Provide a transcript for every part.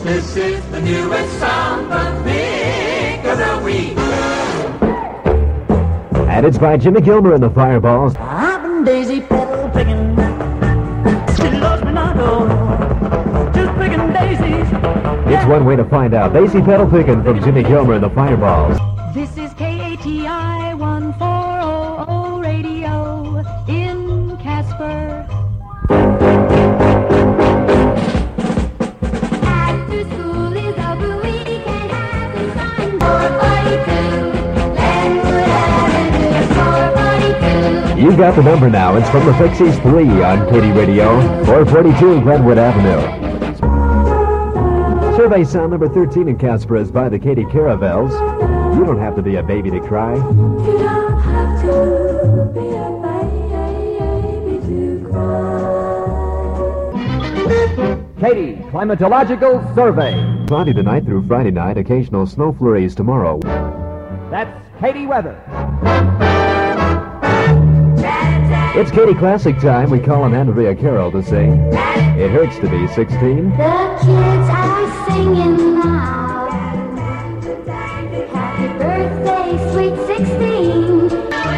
This is the newest song, the pick of the week. And it's by Jimmy Gilmer and the Fireballs. I've been daisy petal picking. She loves me not, oh, just picking daisies. It's one way to find out. Daisy Petal Pickin' from Jimmy Gilmer and the Fireballs. This is KATI 1400 radio in Casper. After school is over, we can have some fun. 442, Glenwood Avenue, 442. You got the number now. It's from the Pixies 3 on Katy Radio, 442 Glenwood Avenue. Survey sound number 13 in Casper is by the Katy Caravels. You don't have to be a baby to cry. You don't have to be a baby to cry. Katy Climatological Survey. Cloudy tonight through Friday night, occasional snow flurries tomorrow. That's Katy weather. It's Katy Classic time. We call on Andrea Carroll to sing. It hurts to be 16. The kids are singing now. Happy birthday, sweet 16.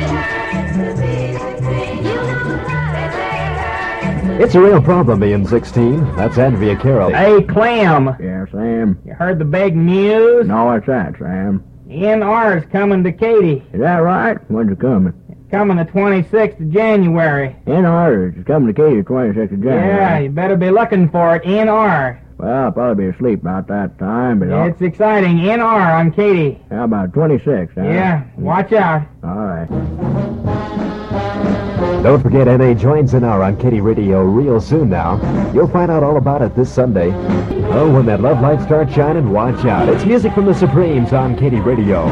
It's a real problem being 16. That's Andrea Carroll. Hey, Clem, Yeah, Sam. you heard the big news? No, what's that, Sam? NR's coming to Katy. Is that right? When's it coming? Coming the 26th of January. NR is coming to Katy 26th of January. Yeah, you better be looking for it, NR. Well, I'll probably be asleep about that time, but It's exciting, NR on Katy. how about 26, huh? Yeah, watch out. All right. Don't forget, NA joins an hour on Katy Radio real soon now. You'll find out all about it this Sunday. Oh, when that love light starts shining, watch out. It's music from the Supremes on Katy Radio.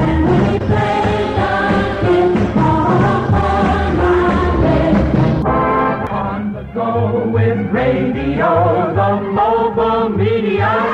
On the go with radio, the mobile medium.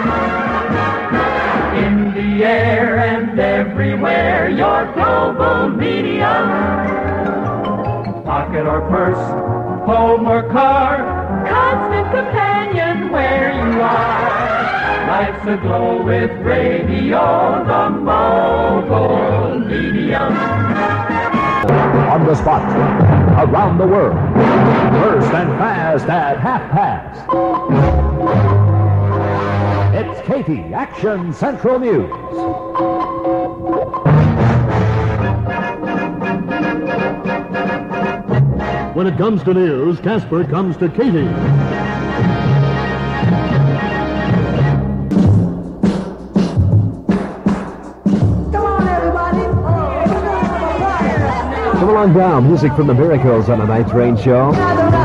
In the air and everywhere, your global medium. Pocket or purse, home or car, constant companion where you are. Life's aglow with radio, the mobile medium. On the spot, around the world, first and fast at half past. It's Katy Action Central News. When it comes to news, Casper comes to Katy. Come along down. Music from the Miracles on a Night Train show.